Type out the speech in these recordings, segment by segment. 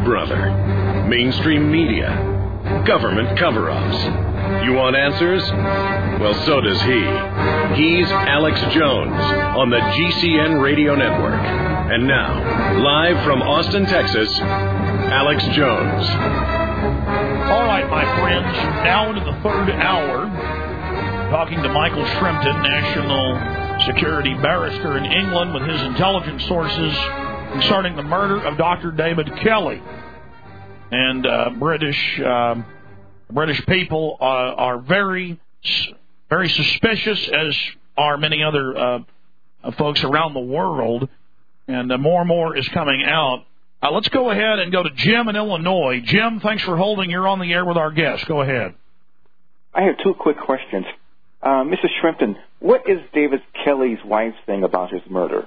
brother. Mainstream media. Government cover-ups. You want answers? Well, so does he. He's Alex Jones on the GCN Radio Network. And now, live from Austin, Texas, Alex Jones. All right, my friends, now into the third hour, talking to Michael Shrimpton, national security barrister in England, with his intelligence sources concerning the murder of Dr. David Kelly. And British people are very, very suspicious, as are many other folks around the world, and more and more is coming out. Let's go ahead and go to Jim in Illinois. Jim, thanks for holding. You're on the air with our guest. Go ahead. I have two quick questions. Mr. Shrimpton, what is David Kelly's wife's thing about his murder?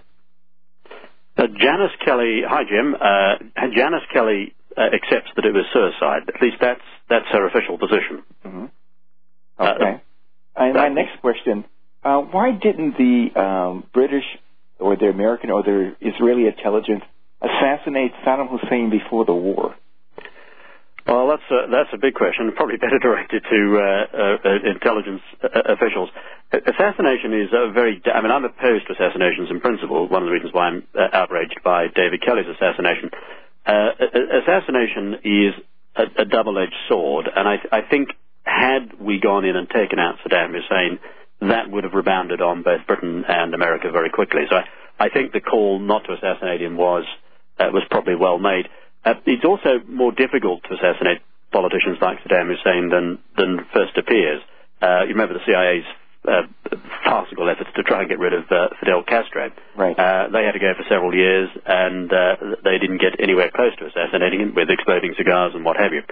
Janice Kelly, hi Jim. Janice Kelly accepts that it was suicide. At least that's her official position. Mm-hmm. Okay. And my next question, why didn't the British or the American or the Israeli intelligence assassinate Saddam Hussein before the war? Well, that's a big question, probably better directed to intelligence officials. Assassination is I'm opposed to assassinations in principle. One of the reasons why I'm outraged by David Kelly's assassination. Assassination is a double-edged sword, and I think had we gone in and taken out Saddam Hussein, that would have rebounded on both Britain and America very quickly. So I think the call not to assassinate him was probably well made. It's also more difficult to assassinate politicians like Saddam Hussein than first appears. You remember the CIA's farcical efforts to try and get rid of Fidel Castro. Right. They had to go for several years, and they didn't get anywhere close to assassinating him with exploding cigars and what have you.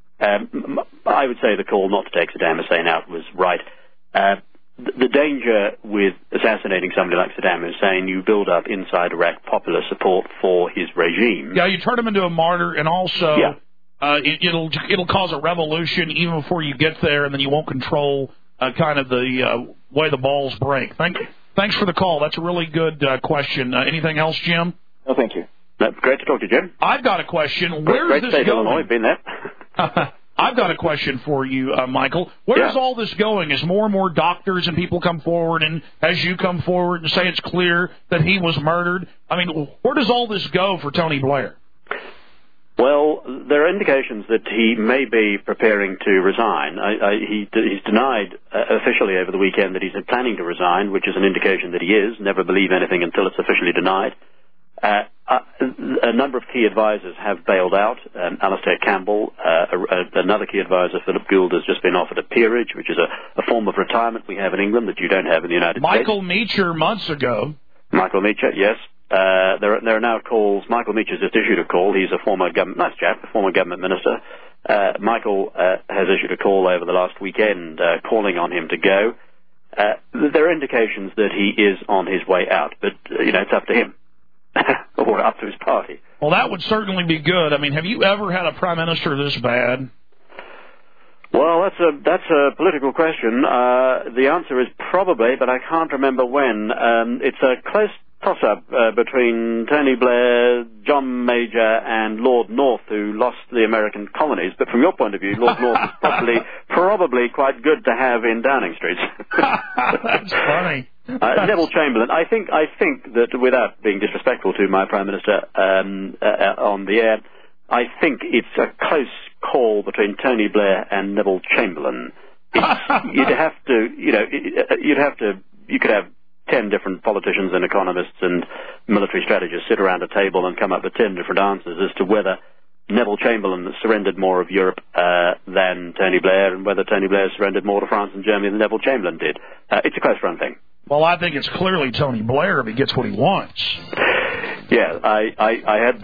I would say the call not to take Saddam Hussein out was right. The danger with assassinating somebody like Saddam Hussein, you build up inside Iraq popular support for his regime. Yeah, you turn him into a martyr, and also it'll cause a revolution even before you get there, and then you won't control kind of the way the balls break. Thanks for the call. That's a really good question. Anything else, Jim? No, thank you. Great to talk to you, Jim. I've got a question. Where is this going? going? Illinois, been there. I've got a question for you, Michael. Where is all this going? As more and more doctors and people come forward, and as you come forward and say it's clear that he was murdered, I mean, where does all this go for Tony Blair? Well, there are indications that he may be preparing to resign. He's denied officially over the weekend that he's planning to resign, which is an indication that he is. Never believe anything until it's officially denied. A number of key advisors have bailed out. Alastair Campbell, another key advisor, Philip Gould, has just been offered a peerage, which is a form of retirement we have in England that you don't have in the United States. Michael Meacher months ago. Michael Meacher, yes. There are now calls. Michael Meacher's just issued a call. He's a former nice chap, a former government minister. Michael has issued a call over the last weekend calling on him to go. There are indications that he is on his way out, but it's up to him. Or up to his party. Well, that would certainly be good. I mean, have you ever had a prime minister this bad? Well, that's a political question. The answer is probably, but I can't remember when. It's a close toss-up between Tony Blair, John Major, and Lord North, who lost the American colonies. But from your point of view, Lord North is probably quite good to have in Downing Street. That's funny. Neville Chamberlain. I think that, without being disrespectful to my Prime Minister on the air, I think it's a close call between Tony Blair and Neville Chamberlain. You could have 10 different politicians and economists and military strategists sit around a table and come up with 10 different answers as to whether Neville Chamberlain surrendered more of Europe than Tony Blair, and whether Tony Blair surrendered more to France and Germany than Neville Chamberlain did. It's a close-run thing. Well, I think it's clearly Tony Blair if he gets what he wants. Yeah, I have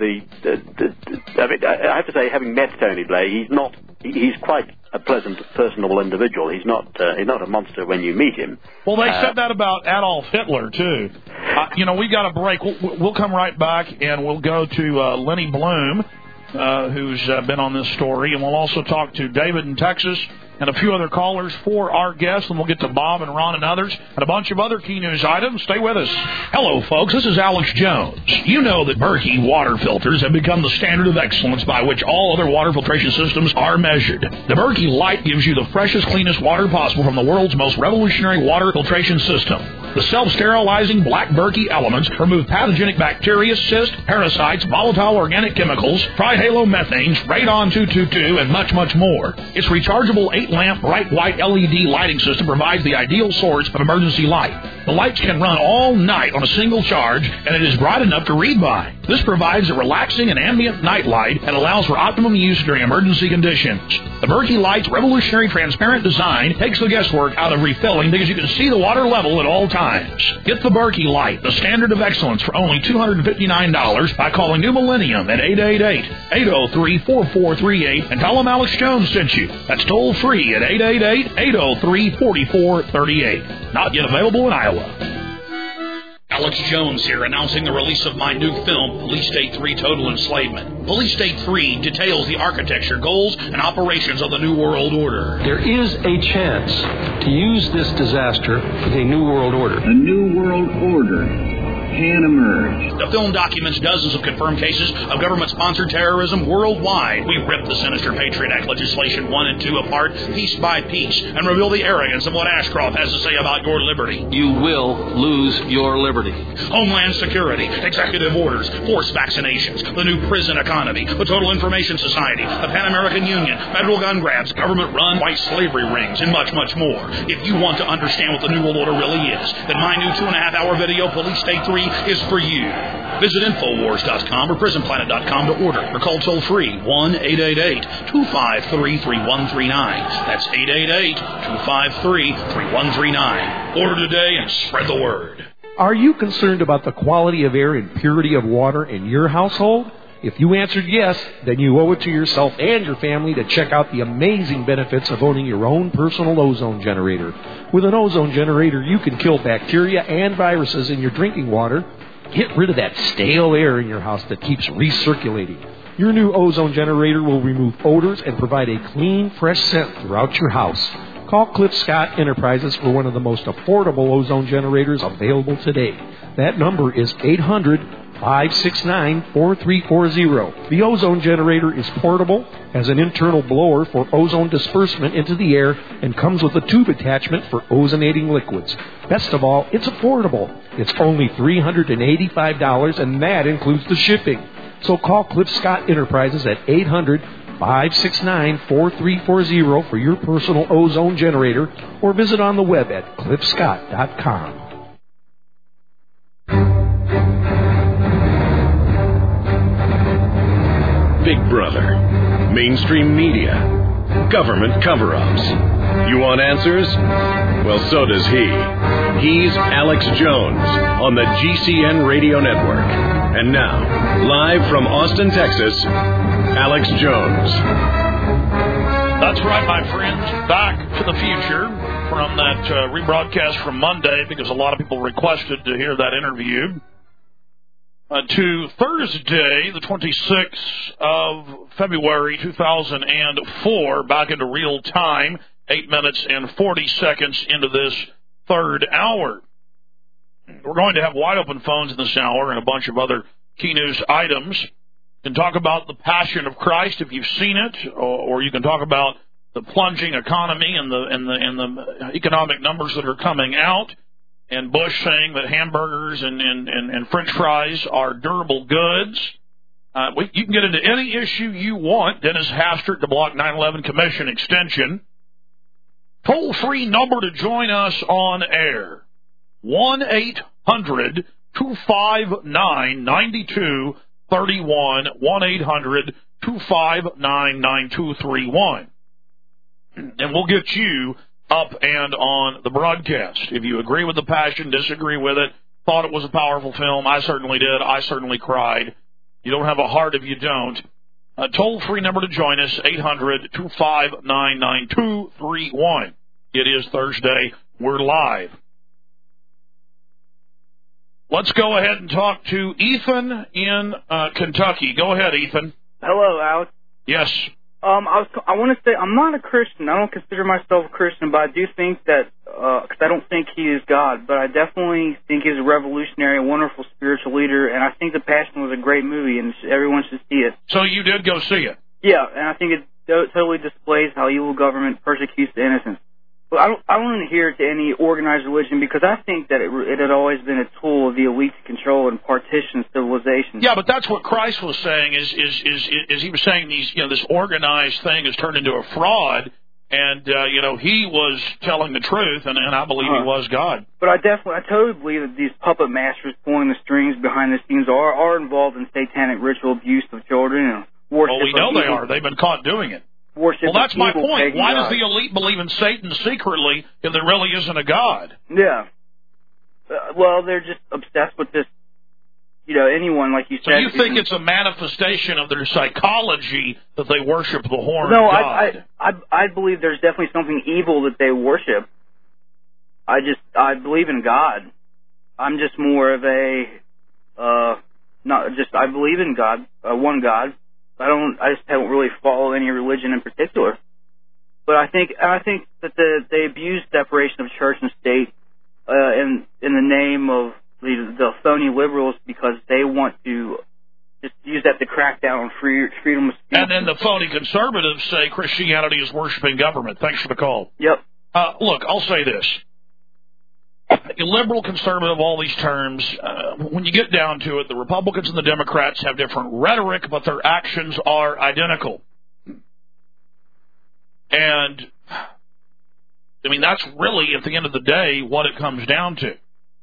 to say, having met Tony Blair, he's quite a pleasant, personable individual. He's not a monster when you meet him. Well, they said that about Adolf Hitler too. We've got a break. We'll come right back, and we'll go to Lenny Bloom, who's been on this story, and we'll also talk to David in Texas and a few other callers for our guests, and we'll get to Bob and Ron and others, and a bunch of other key news items. Stay with us. Hello, folks. This is Alex Jones. You know that Berkey water filters have become the standard of excellence by which all other water filtration systems are measured. The Berkey Light gives you the freshest, cleanest water possible from the world's most revolutionary water filtration system. The self-sterilizing black Berkey elements remove pathogenic bacteria, cysts, parasites, volatile organic chemicals, trihalomethanes, radon 222, and much, much more. Its rechargeable 8-lamp bright white LED lighting system provides the ideal source of emergency light. The lights can run all night on a single charge, and it is bright enough to read by. This provides a relaxing and ambient night light and allows for optimum use during emergency conditions. The Berkey Light's revolutionary transparent design takes the guesswork out of refilling because you can see the water level at all times. Get the Berkey Light, the standard of excellence, for only $259 by calling New Millennium at 888-803-4438 and tell them Alex Jones sent you. That's toll free at 888-803-4438. Not yet available in Iowa. Alex Jones here, announcing the release of my new film, Police State 3 Total Enslavement. Police State 3 details the architecture, goals, and operations of the New World Order. There is a chance to use this disaster for the New World Order. A New World Order can emerge. The film documents dozens of confirmed cases of government-sponsored terrorism worldwide. We rip the sinister Patriot Act legislation 1 and 2 apart, piece by piece, and reveal the arrogance of what Ashcroft has to say about your liberty. You will lose your liberty. Homeland Security, executive orders, forced vaccinations, the new prison economy, the Total Information Society, the Pan American Union, federal gun grabs, government-run white slavery rings, and much, much more. If you want to understand what the New World Order really is, then my new 2.5-hour video, Police State 3, is for you. Visit Infowars.com or PrisonPlanet.com to order or call toll-free 1-888-253-3139. That's 888-253-3139. Order today and spread the word. Are you concerned about the quality of air and purity of water in your household? If you answered yes, then you owe it to yourself and your family to check out the amazing benefits of owning your own personal ozone generator. With an ozone generator, you can kill bacteria and viruses in your drinking water. Get rid of that stale air in your house that keeps recirculating. Your new ozone generator will remove odors and provide a clean, fresh scent throughout your house. Call Cliff Scott Enterprises for one of the most affordable ozone generators available today. That number is 800-569-4340. The ozone generator is portable, has an internal blower for ozone disbursement into the air, and comes with a tube attachment for ozonating liquids. Best of all, it's affordable. It's only $385, and that includes the shipping. So call Cliff Scott Enterprises at 800-569-4340 for your personal ozone generator, or visit on the web at cliffscott.com. Big Brother, mainstream media, government cover-ups. You want answers? Well, so does he. He's Alex Jones on the GCN Radio Network. And now, live from Austin, Texas, Alex Jones. That's right, my friends. Back to the future from that rebroadcast from Monday, because a lot of people requested to hear that interview. To Thursday, the 26th of February, 2004, back into real time, 8 minutes and 40 seconds into this third hour. We're going to have wide open phones in this hour and a bunch of other key news items. You can talk about the Passion of Christ if you've seen it, or you can talk about the plunging economy and the economic numbers that are coming out. And Bush saying that hamburgers and French fries are durable goods. You can get into any issue you want. Dennis Hastert, the Block 911 Commission extension. Toll-free number to join us on air. 1-800-259-9231. 1-800-259-9231. And we'll get you up and on the broadcast. If you agree with the Passion, disagree with it, thought it was a powerful film, I certainly did. I certainly cried. You don't have a heart if you don't. A toll-free number to join us, 800-259-9231. It is Thursday. We're live. Let's go ahead and talk to Ethan in Kentucky. Go ahead, Ethan. Hello, Alex. Yes. I want to say I'm not a Christian. I don't consider myself a Christian, but I do think that, because I don't think he is God, but I definitely think he's a revolutionary, a wonderful spiritual leader, and I think The Passion was a great movie, and everyone should see it. So you did go see it? Yeah, and I think it totally displays how evil government persecutes the innocent. But I don't want to adhere to any organized religion because I think that it had always been a tool of the elite to control and partition civilization. Yeah, but that's what Christ was saying. Is he was saying this organized thing has turned into a fraud, and he was telling the truth, and I believe he was God. But I totally believe that these puppet masters pulling the strings behind the scenes are involved in satanic ritual abuse of children and worship. Well, we know they are. They've been caught doing it. Well, that's my point. Why does the elite believe in Satan secretly if there really isn't a God? Yeah. Well, they're just obsessed with this, anyone, like you said. So you think it's a manifestation of their psychology that they worship the horned God? No, I believe there's definitely something evil that they worship. I believe in God. I'm just more of I believe in God, one God. I just don't really follow any religion in particular. But I think that they abuse separation of church and state in the name of the phony liberals because they want to just use that to crack down on freedom of speech. And then the phony conservatives say Christianity is worshiping government. Thanks for the call. Yep. Look, I'll say this. Liberal, conservative, all these terms, when you get down to it, the Republicans and the Democrats have different rhetoric, but their actions are identical. And, that's really, at the end of the day, what it comes down to.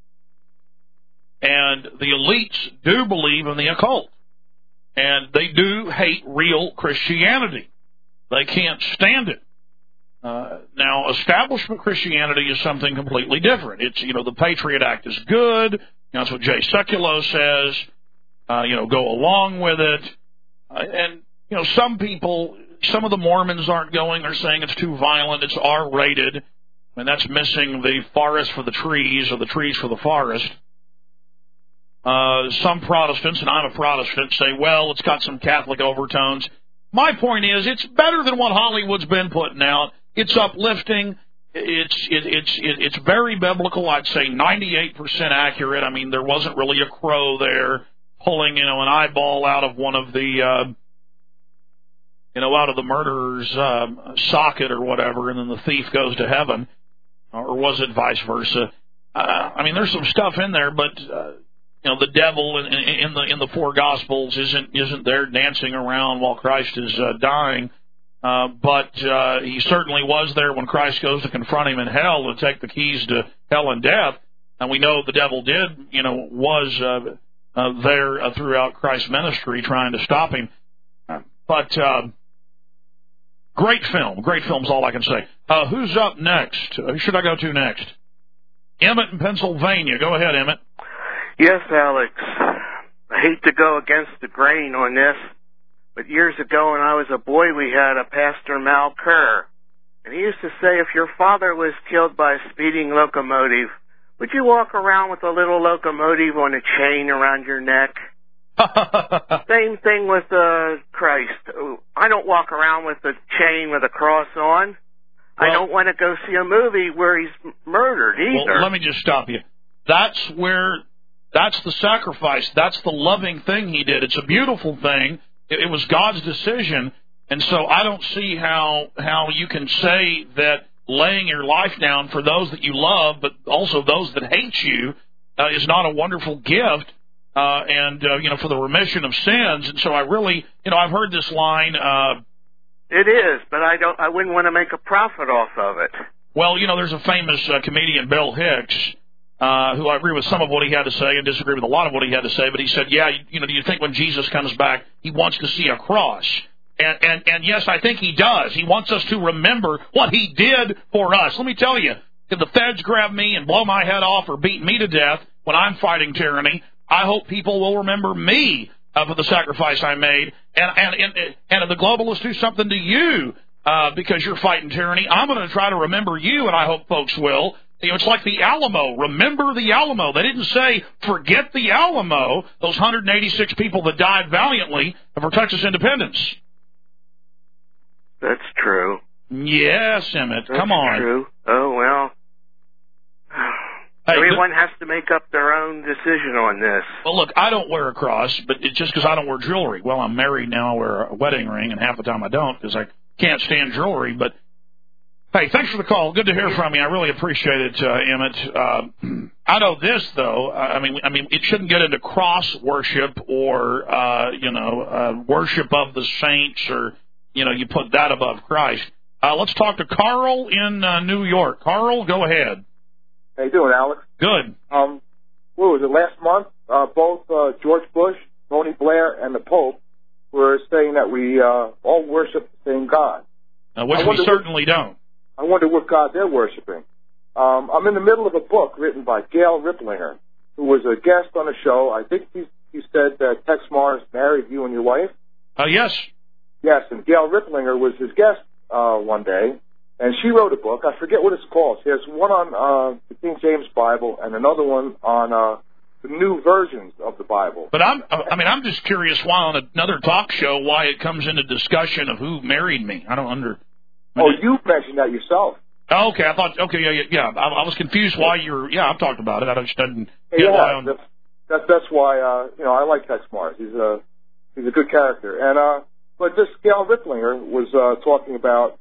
And the elites do believe in the occult. And they do hate real Christianity. They can't stand it. Now, establishment Christianity is something completely different. It's, the Patriot Act is good. That's what Jay Sekulow says. Go along with it. And some people, some of the Mormons aren't going. They're saying it's too violent. It's R-rated. And that's missing the forest for the trees or the trees for the forest. Some Protestants, and I'm a Protestant, say, well, it's got some Catholic overtones. My point is, it's better than what Hollywood's been putting out. It's uplifting. It's very biblical. I'd say 98% accurate. There wasn't really a crow there pulling, an eyeball out of one of the, out of the murderer's socket or whatever, and then the thief goes to heaven, or was it vice versa? There's some stuff in there, but the devil in the four Gospels isn't there dancing around while Christ is dying. But he certainly was there when Christ goes to confront him in hell and take the keys to hell and death. And we know the devil was there throughout Christ's ministry trying to stop him. But great film. Great film's all I can say. Who's up next? Who should I go to next? Emmett in Pennsylvania. Go ahead, Emmett. Yes, Alex. I hate to go against the grain on this, but years ago when I was a boy, we had a Pastor Mal Kerr. And he used to say, if your father was killed by a speeding locomotive, would you walk around with a little locomotive on a chain around your neck? Same thing with Christ. I don't walk around with a chain with a cross on. Well, I don't want to go see a movie where he's murdered either. Well, let me just stop you. That's the sacrifice. That's the loving thing he did. It's a beautiful thing. It was God's decision. And so I don't see how you can say that laying your life down for those that you love, but also those that hate you, is not a wonderful gift. For the remission of sins. And so I really, I've heard this line. It is, but I wouldn't want to make a profit off of it. Well, there's a famous comedian, Bill Hicks, who I agree with some of what he had to say and disagree with a lot of what he had to say. But he said, do you think when Jesus comes back, he wants to see a cross? And yes, I think he does. He wants us to remember what he did for us. Let me tell you, if the feds grab me and blow my head off or beat me to death when I'm fighting tyranny, I hope people will remember me for the sacrifice I made. And if the globalists do something to you because you're fighting tyranny, I'm going to try to remember you, and I hope folks will. It's like the Alamo. Remember the Alamo. They didn't say forget the Alamo, those 186 people that died valiantly for Texas independence. That's true. Yes, Emmett. That's come on. True. Oh, well. Hey, everyone has to make up their own decision on this. Well, look, I don't wear a cross, but it's just because I don't wear jewelry. Well, I'm married now. I wear a wedding ring, and half the time I don't because I can't stand jewelry. But, hey, thanks for the call. Good to hear from you. I really appreciate it, Emmett. I know this, though. I mean, it shouldn't get into cross worship or, worship of the saints or, you put that above Christ. Let's talk to Carl in New York. Carl, go ahead. How you doing, Alex? Good. What was it, last month? Both George Bush, Tony Blair, and the Pope were saying that we all worship the same God. Which we certainly don't. I wonder what God they're worshiping. I'm in the middle of a book written by Gail Riplinger, who was a guest on the show. I think he said that Tex Mars married you and your wife. Yes. Yes, and Gail Riplinger was his guest one day. And she wrote a book. I forget what it's called. She has one on the King James Bible and another one on the new versions of the Bible. But I'm just curious why on another talk show why it comes into discussion of who married me. I don't you mentioned that yourself. Oh, okay, I thought. Okay, yeah. I was confused why you're. Yeah, I've talked about it. I just didn't. That's why I like Tex Mars. He's a good character. And but this Gail Riplinger was talking about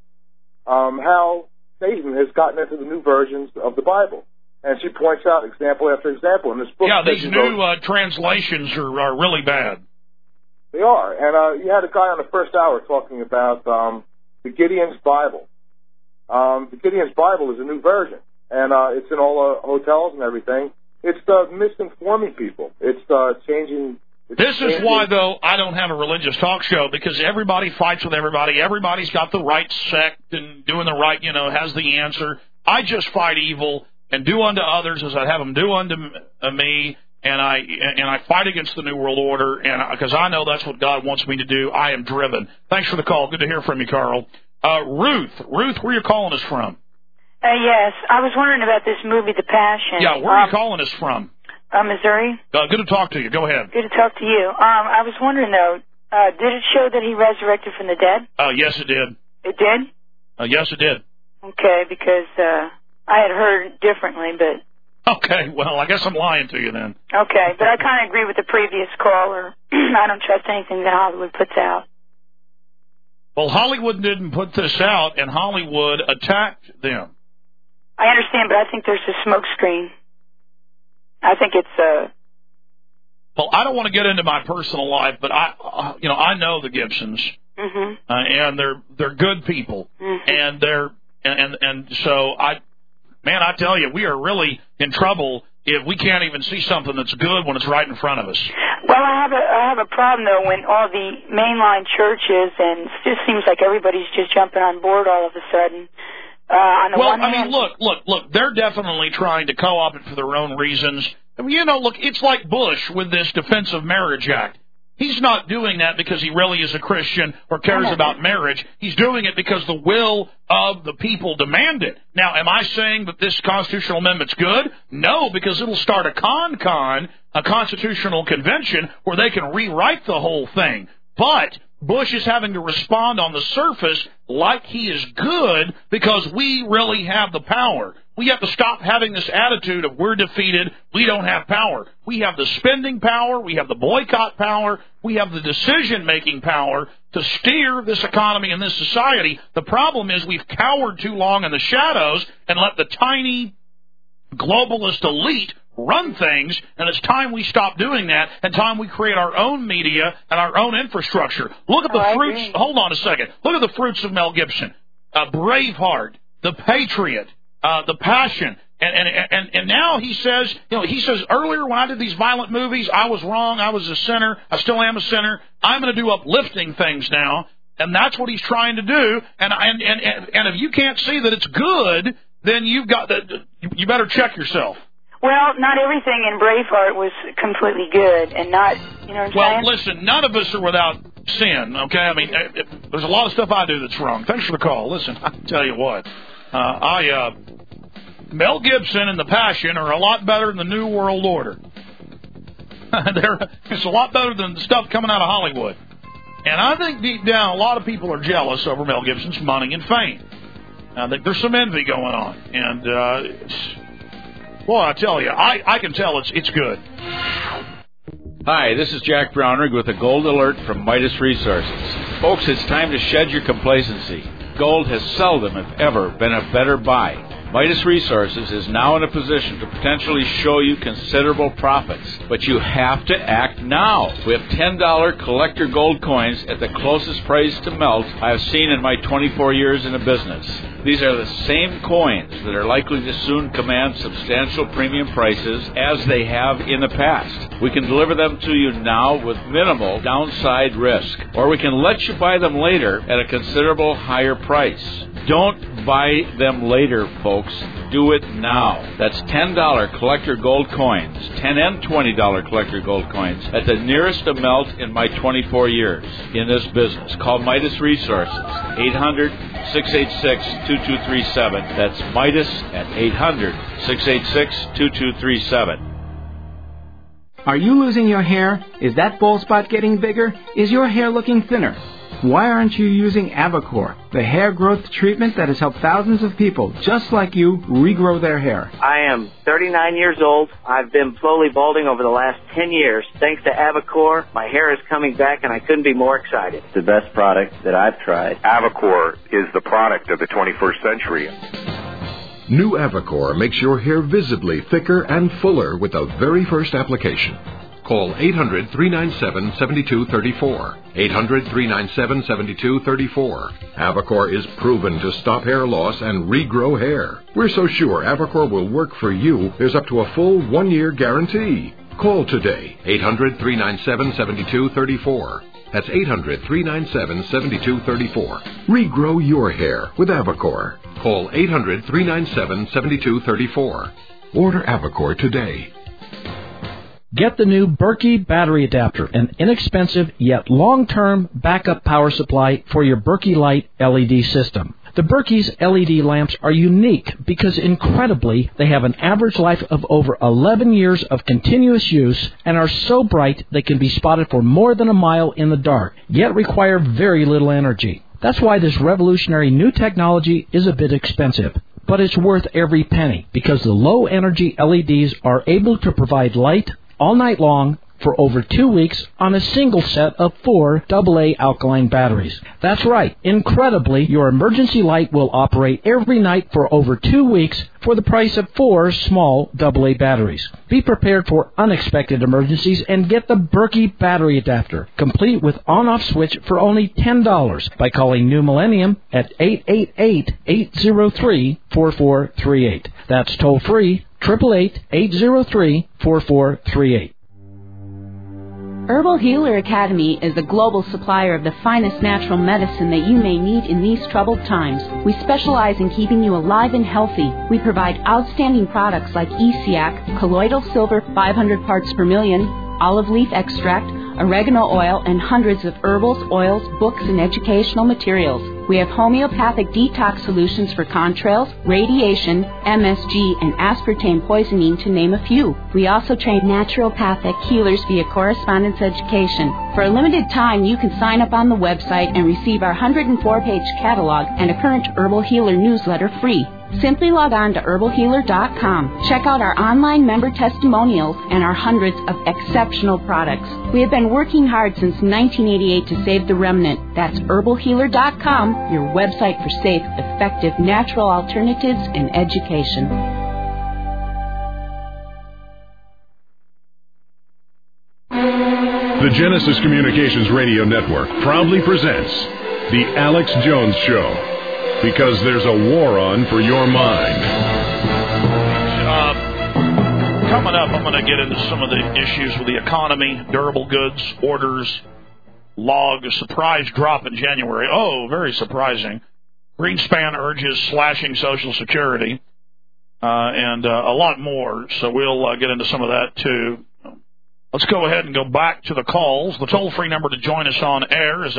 how Satan has gotten into the new versions of the Bible. And she points out example after example in this book. Yeah, these new translations are really bad. They are. And you had a guy on the first hour talking about the Gideon's Bible. The Gideon's Bible is a new version. And it's in all hotels and everything. It's misinforming people. It's changing... This is why, though, I don't have a religious talk show, because everybody fights with everybody. Everybody's got the right sect and doing the right, has the answer. I just fight evil and do unto others as I have them do unto me, and I fight against the New World Order, and because I know that's what God wants me to do. I am driven. Thanks for the call. Good to hear from you, Carl. Ruth, where are you calling us from? Yes, I was wondering about this movie, The Passion. Yeah, where are you calling us from? Missouri. Good to talk to you. Go ahead. Good to talk to you. I was wondering, though, did it show that he resurrected from the dead? Yes, it did. It did? Yes, it did. Okay, because I had heard differently, but... Okay, well, I guess I'm lying to you then. Okay, but I kind of agree with the previous caller. I don't trust anything that Hollywood puts out. Well, Hollywood didn't put this out, and Hollywood attacked them. I understand, but I think there's a smokescreen. I think it's Well, I don't want to get into my personal life, but I know the Gibsons, and they're good people, and so I tell you, we are really in trouble if we can't even see something that's good when it's right in front of us. Well, I have a problem though when all the mainline churches and it just seems like everybody's just jumping on board all of a sudden. Look, they're definitely trying to co-opt it for their own reasons. Look, it's like Bush with this Defense of Marriage Act. He's not doing that because he really is a Christian or cares about marriage. He's doing it because the will of the people demand it. Now, am I saying that this constitutional amendment's good? No, because it'll start a constitutional convention, where they can rewrite the whole thing. But Bush is having to respond on the surface like he is good because we really have the power. We have to stop having this attitude of we're defeated, we don't have power. We have the spending power, we have the boycott power, we have the decision-making power to steer this economy and this society. The problem is we've cowered too long in the shadows and let the tiny globalist elite run things, and it's time we stop doing that, and time we create our own media and our own infrastructure. Look at the fruits. Agree. Hold on a second. Look at the fruits of Mel Gibson. Braveheart, The Patriot, The Passion. And now he says earlier when I did these violent movies, I was wrong, I was a sinner, I still am a sinner. I'm going to do uplifting things now, and that's what he's trying to do. And if you can't see that it's good, then you better check yourself. Well, not everything in Braveheart was completely good, and not, you know what I'm saying? Well, listen, none of us are without sin, okay? I mean, there's a lot of stuff I do that's wrong. Thanks for the call. Listen, I'll tell you what. Mel Gibson and The Passion are a lot better than the New World Order. It's a lot better than the stuff coming out of Hollywood. And I think deep down, a lot of people are jealous over Mel Gibson's money and fame. I think there's some envy going on. And, boy, I tell you, I can tell it's good. Hi, this is Jack Brownrigg with a gold alert from Midas Resources. Folks, it's time to shed your complacency. Gold has seldom, if ever, been a better buy. Midas Resources is now in a position to potentially show you considerable profits, but you have to act now. We have $10 collector gold coins at the closest price to melt I have seen in my 24 years in the business. These are the same coins that are likely to soon command substantial premium prices as they have in the past. We can deliver them to you now with minimal downside risk, or we can let you buy them later at a considerable higher price. Don't buy them later, folks. Do it now. That's $10 collector gold coins, $10 and $20 collector gold coins at the nearest to melt in my 24 years in this business. Call Midas Resources, 800-686-2237. That's Midas at 800-686-2237. Are you losing your hair? Is that bald spot getting bigger? Is your hair looking thinner? Why aren't you using Avacor, the hair growth treatment that has helped thousands of people just like you regrow their hair? I am 39 years old. I've been slowly balding over the last 10 years. Thanks to Avacor, my hair is coming back and I couldn't be more excited. It's the best product that I've tried. Avacor is the product of the 21st century. New Avacor makes your hair visibly thicker and fuller with the very first application. Call 800-397-7234. 800-397-7234. Avacor is proven to stop hair loss and regrow hair. We're so sure Avacor will work for you, there's up to a full 1-year guarantee. Call today, 800-397-7234. That's 800-397-7234. Regrow your hair with Avacor. Call 800-397-7234. Order Avacor today. Get the new Berkey battery adapter, an inexpensive yet long-term backup power supply for your Berkey Light LED system. The Berkey's LED lamps are unique because, incredibly, they have an average life of over 11 years of continuous use and are so bright they can be spotted for more than a mile in the dark, yet require very little energy. That's why this revolutionary new technology is a bit expensive. But it's worth every penny because the low-energy LEDs are able to provide light all night long for over 2 weeks on a single set of 4 AA alkaline batteries. That's right. Incredibly, your emergency light will operate every night for over 2 weeks for the price of 4 small AA batteries. Be prepared for unexpected emergencies and get the Berkey battery adapter, complete with on-off switch for only $10 by calling New Millennium at 888-803-4438. That's toll free, 888-803-4438. Herbal Healer Academy is the global supplier of the finest natural medicine that you may need in these troubled times. We specialize in keeping you alive and healthy. We provide outstanding products like ESEAC, colloidal silver 500 parts per million, olive leaf extract, oregano oil, and hundreds of herbals, oils, books, and educational materials. We have homeopathic detox solutions for contrails, radiation, MSG, and aspartame poisoning, to name a few. We also train naturopathic healers via correspondence education. For a limited time, you can sign up on the website and receive our 104-page catalog and a current Herbal Healer newsletter free. Simply log on to herbalhealer.com. Check out our online member testimonials and our hundreds of exceptional products. We have been working hard since 1988 to save the remnant. That's herbalhealer.com, your website for safe, effective, natural alternatives and education. The Genesis Communications Radio Network proudly presents The Alex Jones Show. Because there's a war on for your mind. Coming up, I'm going to get into some of the issues with the economy, durable goods, orders, log, a surprise drop in January. Oh, very surprising. Greenspan urges slashing Social Security, and a lot more. So we'll get into some of that, too. Let's go ahead and go back to the calls. The toll-free number to join us on air is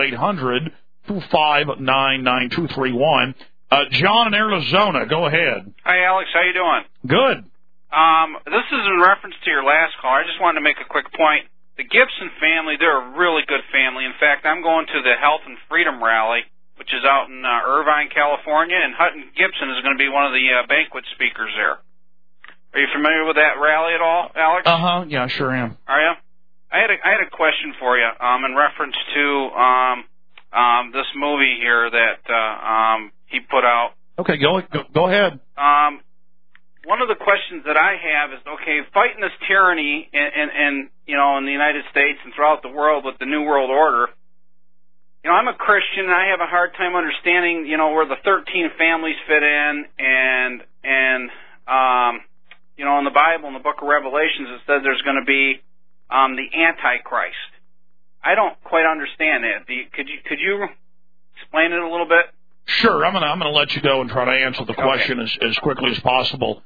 800-259-9231. John in Arizona, go ahead. Hi, Alex. How you doing? Good. This is in reference to your last call. I just wanted to make a quick point. the Gibson family, they're a really good family. In fact, I'm going to the Health and Freedom Rally, which is out in Irvine, California, and Hutton Gibson is going to be one of the banquet speakers there. Are you familiar with that rally at all, Alex? Yeah, I sure am. Are you? I had a question for you in reference to this movie here that he put out. Okay, go ahead. One of the questions that I have is, okay, fighting this tyranny in the United States and throughout the world with the New World Order. I'm a Christian, and I have a hard time understanding, where the 13 families fit in, and in the Bible, in the book of Revelations, it says there's going to be the Antichrist. I don't quite understand that. Could you explain it a little bit? Sure. I'm gonna let you go and try to answer the question as quickly as possible.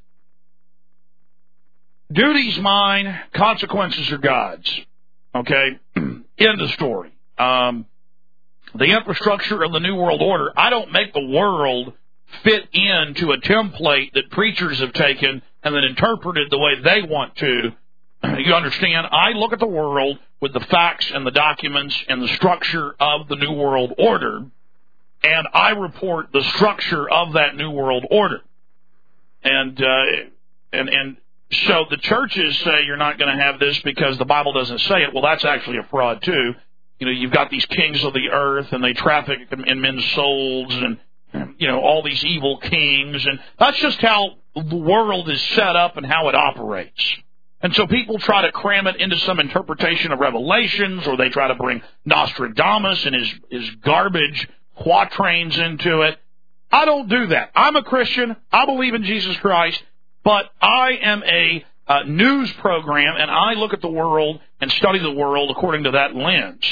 Duty's mine, consequences are God's. Okay? End of story. The infrastructure of the New World Order, I don't make the world fit into a template that preachers have taken and then interpreted the way they want to. You understand? I look at the world with the facts and the documents and the structure of the New World Order, and I report the structure of that New World Order. And so the churches say you're not going to have this because the Bible doesn't say it. Well, that's actually a fraud, too. You've got these kings of the earth, and they traffic in men's souls, and, all these evil kings. And that's just how the world is set up and how it operates. And so people try to cram it into some interpretation of Revelations, or they try to bring Nostradamus and his garbage quatrains into it. I don't do that. I'm a Christian. I believe in Jesus Christ. But I am a news program, and I look at the world and study the world according to that lens.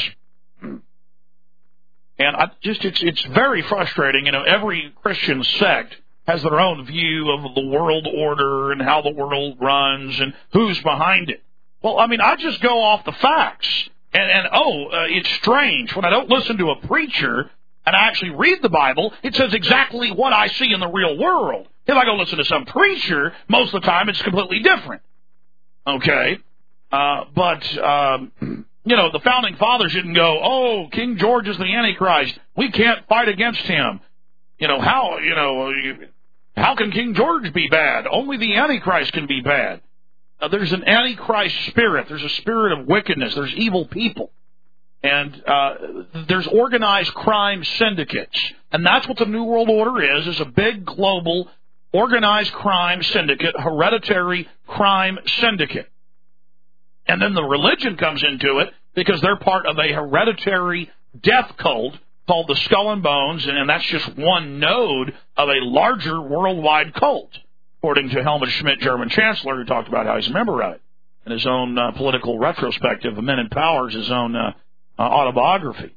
And it's very frustrating. Every Christian sect has their own view of the world order and how the world runs and who's behind it. Well, I just go off the facts. It's strange. When I don't listen to a preacher and I actually read the Bible, it says exactly what I see in the real world. If I go listen to some preacher, most of the time it's completely different. Okay? The Founding Fathers didn't go, King George is the Antichrist. We can't fight against him. How can King George be bad? Only the Antichrist can be bad. There's an Antichrist spirit. There's a spirit of wickedness. There's evil people. And there's organized crime syndicates. And that's what the New World Order is a big global organized crime syndicate, hereditary crime syndicate. And then the religion comes into it because they're part of a hereditary death cult called the Skull and Bones, and that's just one node of a larger worldwide cult, according to Helmut Schmidt, German Chancellor, who talked about how he's a member of it in his own political retrospective of Men in Power, his own autobiography.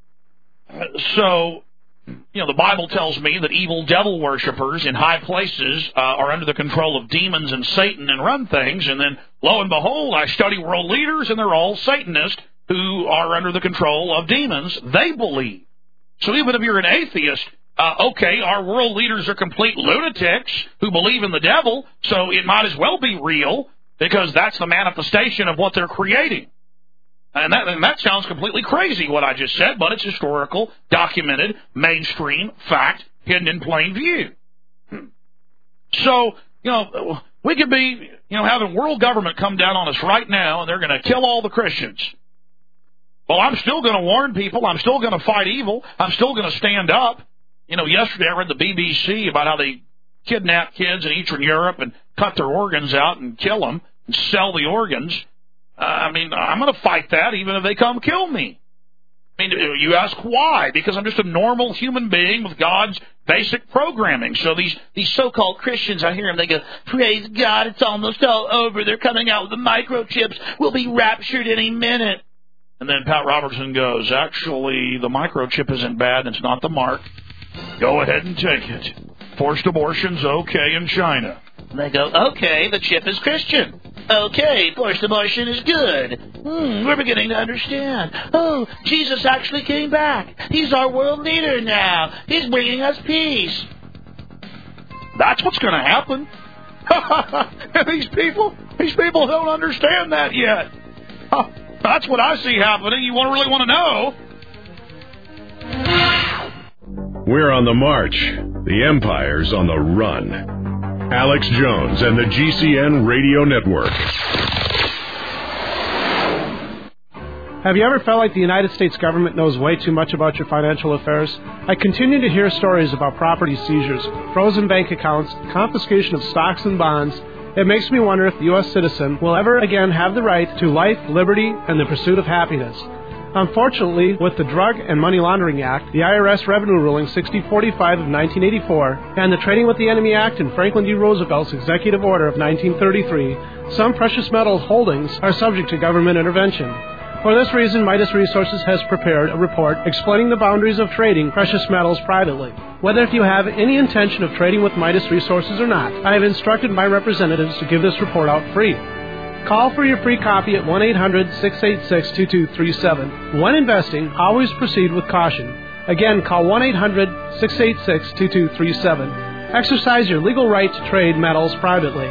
So, the Bible tells me that evil devil worshippers in high places are under the control of demons and Satan and run things, and then, lo and behold, I study world leaders, and they're all Satanists who are under the control of demons. They believe. So even if you're an atheist, our world leaders are complete lunatics who believe in the devil, so it might as well be real, because that's the manifestation of what they're creating. And that sounds completely crazy, what I just said, but it's historical, documented, mainstream, fact, hidden in plain view. So, we could be, having world government come down on us right now, and they're going to kill all the Christians. Well, I'm still going to warn people. I'm still going to fight evil. I'm still going to stand up. Yesterday I read the BBC about how they kidnap kids in Eastern Europe and cut their organs out and kill them and sell the organs. I'm going to fight that even if they come kill me. You ask why? Because I'm just a normal human being with God's basic programming. So these so-called Christians, I hear them, they go, praise God, it's almost all over. They're coming out with the microchips. We'll be raptured any minute. And then Pat Robertson goes, actually, the microchip isn't bad. It's not the mark. Go ahead and take it. Forced abortion's okay in China. And they go, okay, the chip is Christian. Okay, forced abortion is good. We're beginning to understand. Oh, Jesus actually came back. He's our world leader now. He's bringing us peace. That's what's going to happen. These people don't understand that yet. That's what I see happening. You really want to know? We're on the march. The empire's on the run. Alex Jones and the GCN Radio Network. Have you ever felt like the United States government knows way too much about your financial affairs? I continue to hear stories about property seizures, frozen bank accounts, confiscation of stocks and bonds. It makes me wonder if the U.S. citizen will ever again have the right to life, liberty, and the pursuit of happiness. Unfortunately, with the Drug and Money Laundering Act, the IRS Revenue Ruling 6045 of 1984, and the Trading with the Enemy Act and Franklin D. Roosevelt's Executive Order of 1933, some precious metals holdings are subject to government intervention. For this reason, Midas Resources has prepared a report explaining the boundaries of trading precious metals privately. Whether if you have any intention of trading with Midas Resources or not, I have instructed my representatives to give this report out free. Call for your free copy at 1-800-686-2237. When investing, always proceed with caution. Again, call 1-800-686-2237. Exercise your legal right to trade metals privately.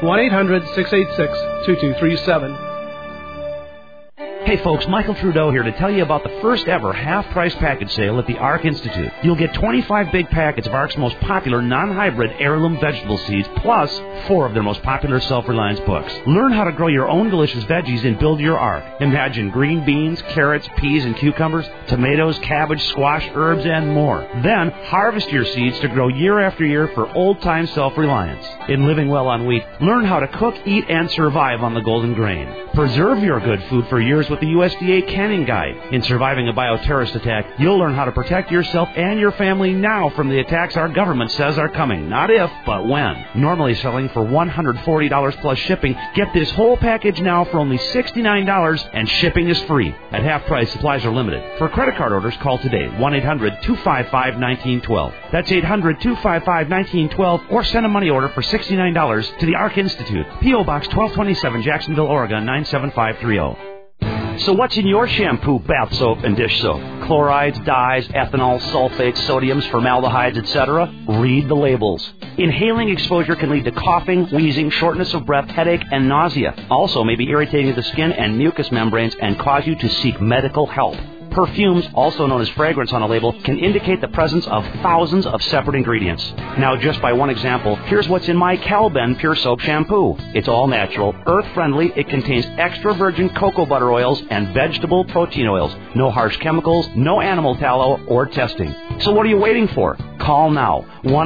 1-800-686-2237. Hey folks, Michael Trudeau here to tell you about the first ever half-price package sale at the ARC Institute. You'll get 25 big packets of ARC's most popular non-hybrid heirloom vegetable seeds, plus 4 of their most popular self-reliance books. Learn how to grow your own delicious veggies and build your ARC. Imagine green beans, carrots, peas, and cucumbers, tomatoes, cabbage, squash, herbs, and more. Then harvest your seeds to grow year after year for old-time self-reliance. In Living Well on Wheat, learn how to cook, eat, and survive on the golden grain. Preserve your good food for years with the USDA Canning Guide. In Surviving a Bioterrorist Attack, you'll learn how to protect yourself and your family now from the attacks our government says are coming. Not if, but when. Normally selling for $140 plus shipping, get this whole package now for only $69, and shipping is free. At half price, supplies are limited. For credit card orders, call today, 1-800-255-1912. That's 800-255-1912, or send a money order for $69 to the ARC Institute, P.O. Box 1227, Jacksonville, Oregon, 97530. So what's in your shampoo, bath soap, and dish soap? Chlorides, dyes, ethanol, sulfates, sodiums, formaldehydes, etc.? Read the labels. Inhaling exposure can lead to coughing, wheezing, shortness of breath, headache, and nausea. Also may be irritating to the skin and mucous membranes and cause you to seek medical help. Perfumes, also known as fragrance on a label, can indicate the presence of thousands of separate ingredients. Now, just by one example, here's what's in my Calben Pure Soap Shampoo. It's all natural, earth-friendly, it contains extra virgin cocoa butter oils and vegetable protein oils. No harsh chemicals, no animal tallow, or testing. So what are you waiting for? Call now,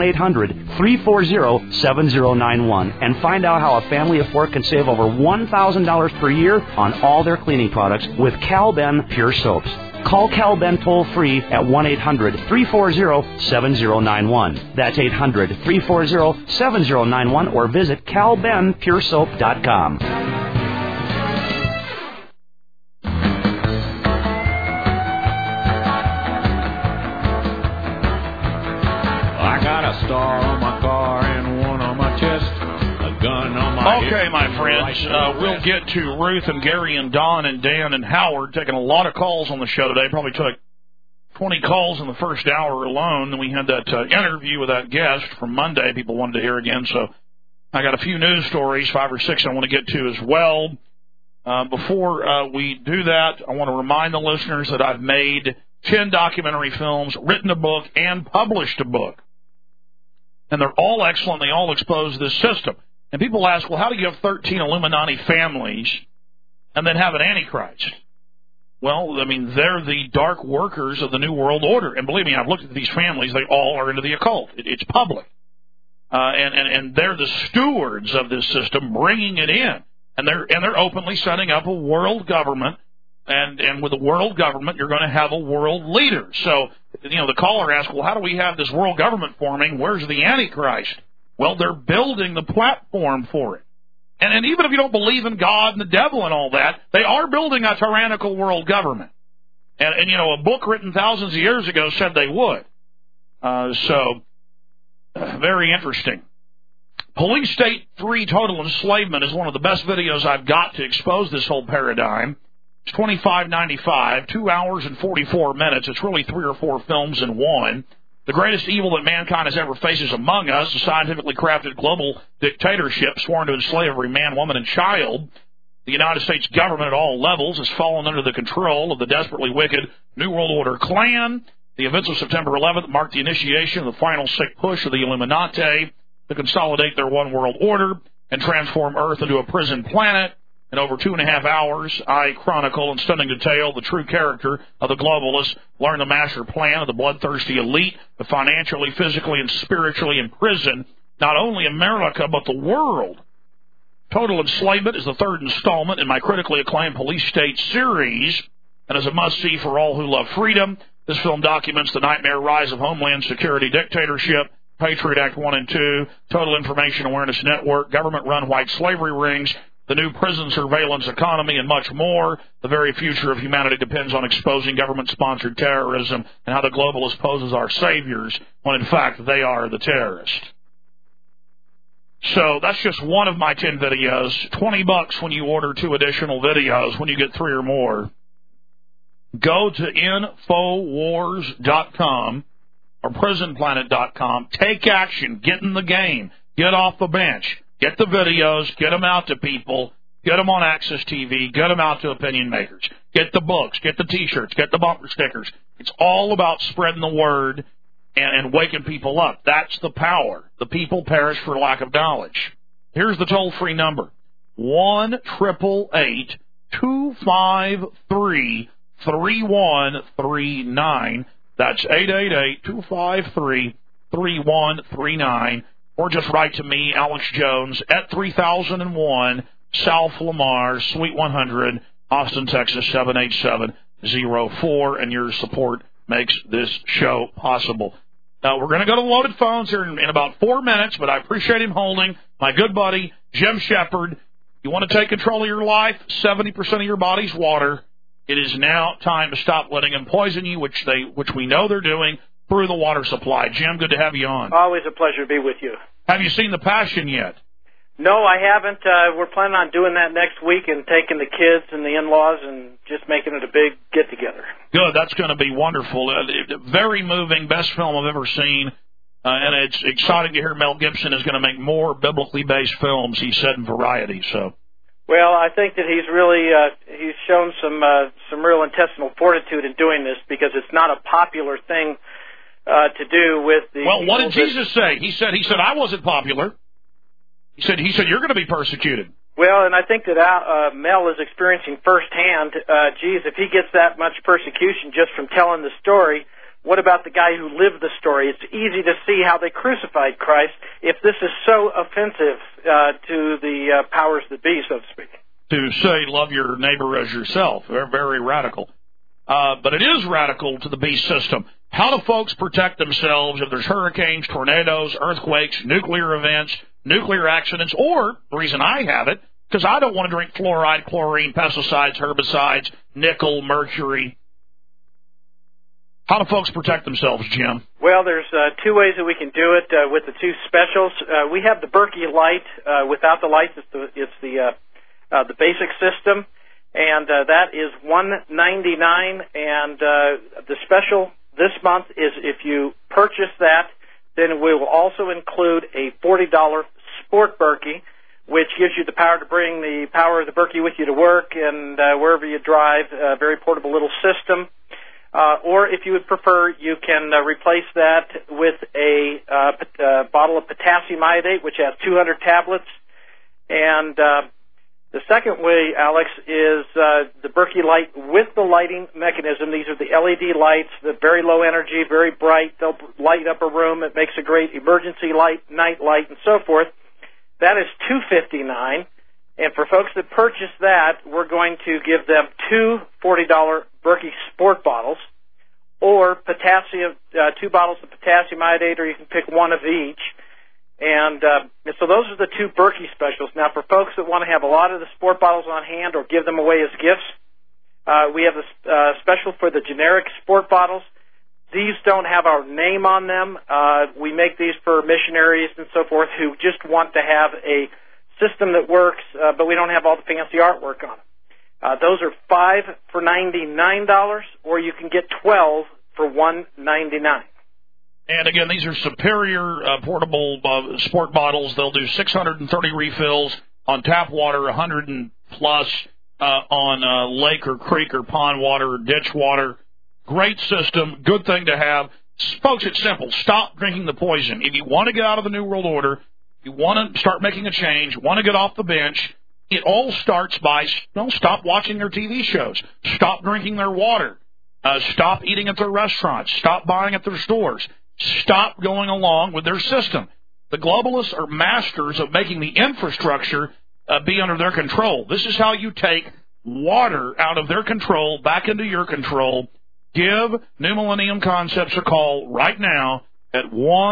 1-800-340-7091, and find out how a family of 4 can save over $1,000 per year on all their cleaning products with Calben Pure Soaps. Call Calben toll-free at 1-800-340-7091. That's 800-340-7091, or visit calbenpuresoap.com. I got a star on my car and one on my chest, a gun on my hip. Okay, my friends, we'll get to Ruth and Gary and Don and Dan and Howard taking a lot of calls on the show today. Probably took 20 calls in the first hour alone. Then we had that interview with that guest from Monday people wanted to hear again. So I got a few news stories, 5 or 6 I want to get to as well. Before we do that, I want to remind the listeners that I've made 10 documentary films, written a book, and published a book. And they're all excellent. They all expose this system. And people ask, well, how do you have 13 Illuminati families and then have an Antichrist? Well, I mean, they're the dark workers of the New World Order. And believe me, I've looked at these families. They all are into the occult. It's public. And they're the stewards of this system, bringing it in. And they're openly setting up a world government. And with a world government, you're going to have a world leader. So, the caller asked, well, how do we have this world government forming? Where's the Antichrist? Well, they're building the platform for it. And even if you don't believe in God and the devil and all that, they are building a tyrannical world government. And a book written thousands of years ago said they would. Very interesting. Police State 3 Total Enslavement is one of the best videos I've got to expose this whole paradigm. It's $25.95, 2 hours and 44 minutes. It's really 3 or 4 films in one. The greatest evil that mankind has ever faced is among us, a scientifically crafted global dictatorship sworn to enslave every man, woman, and child. The United States government at all levels has fallen under the control of the desperately wicked New World Order Klan. The events of September 11th marked the initiation of the final sick push of the Illuminati to consolidate their one world order and transform Earth into a prison planet. In over 2.5 hours, I chronicle in stunning detail the true character of the globalists, learn the master plan of the bloodthirsty elite to financially, physically, and spiritually imprison not only America, but the world. Total Enslavement is the third installment in my critically acclaimed Police State series, and is a must-see for all who love freedom. This film documents the nightmare rise of Homeland Security dictatorship, Patriot Act 1 and 2, Total Information Awareness Network, government-run white slavery rings, the new prison surveillance economy, and much more. The very future of humanity depends on exposing government-sponsored terrorism and how the globalists pose as our saviors, when in fact they are the terrorists. So that's just one of my 10 videos. $20 when you order 2 additional videos when you get 3 or more. Go to Infowars.com or PrisonPlanet.com. Take action. Get in the game. Get off the bench. Get the videos, get them out to people, get them on Access TV, get them out to opinion makers. Get the books, get the T-shirts, get the bumper stickers. It's all about spreading the word and waking people up. That's the power. The people perish for lack of knowledge. Here's the toll-free number, 1-888-253-3139. That's 888-253-3139. Or just write to me, Alex Jones, at 3001 South Lamar, Suite 100, Austin, Texas, 78704, and your support makes this show possible. Now, we're going to go to the loaded phones here in about 4 minutes, but I appreciate him holding. My good buddy, Jim Shepard. You want to take control of your life? 70% of your body's water. It is now time to stop letting them poison you, which we know they're doing, through the water supply. Jim, good to have you on. Always a pleasure to be with you. Have you seen The Passion yet? No, I haven't. We're planning on doing that next week and taking the kids and the in-laws and just making it a big get-together. Good. That's going to be wonderful. Very moving. Best film I've ever seen. And it's exciting to hear Mel Gibson is going to make more biblically based films, he said in Variety. So. Well, I think that he's really he's shown some real intestinal fortitude in doing this, because it's not a popular thing to do with the... Well, what did Jesus say? He said, I wasn't popular. He said, you're going to be persecuted. Well, and I think that Mel is experiencing firsthand, if he gets that much persecution just from telling the story, what about the guy who lived the story? It's easy to see how they crucified Christ if this is so offensive to the powers that be, so to speak. To say, love your neighbor as yourself. They're very radical. But it is radical to the beast system. How do folks protect themselves if there's hurricanes, tornadoes, earthquakes, nuclear events, nuclear accidents, or, the reason I have it, because I don't want to drink fluoride, chlorine, pesticides, herbicides, nickel, mercury. How do folks protect themselves, Jim? Well, there's 2 ways that we can do it with the 2 specials. We have the Berkey Light. Without the lights, it's the basic system, and that is $199. And the special this month is, if you purchase that, then we will also include a $40 Sport Berkey, which gives you the power to bring the power of the Berkey with you to work and wherever you drive. A very portable little system. Or if you would prefer, you can replace that with a bottle of potassium iodate, which has 200 tablets. And the second way, Alex, is the Berkey Light with the lighting mechanism. These are the LED lights, the very low energy, very bright. They'll light up a room. It makes a great emergency light, night light, and so forth. That is $259. And for folks that purchase that, we're going to give them 2 $40 Berkey Sport bottles, or potassium, 2 bottles of potassium iodate, or you can pick one of each. And so those are the 2 Berkey specials. Now, for folks that want to have a lot of the sport bottles on hand or give them away as gifts, we have a special for the generic sport bottles. These don't have our name on them. We make these for missionaries and so forth who just want to have a system that works, but we don't have all the fancy artwork on them. Those are 5 for $99, or you can get 12 for $199. And again, these are superior portable sport bottles. They'll do 630 refills on tap water, 150 plus on lake or creek or pond water or ditch water. Great system, good thing to have. Folks, it's simple. Stop drinking the poison. If you want to get out of the New World Order, you want to start making a change, want to get off the bench, it all starts by stop watching their TV shows. Stop drinking their water. Stop eating at their restaurants. Stop buying at their stores. Stop going along with their system. The globalists are masters of making the infrastructure be under their control. This is how you take water out of their control back into your control. Give New Millennium Concepts a call right now at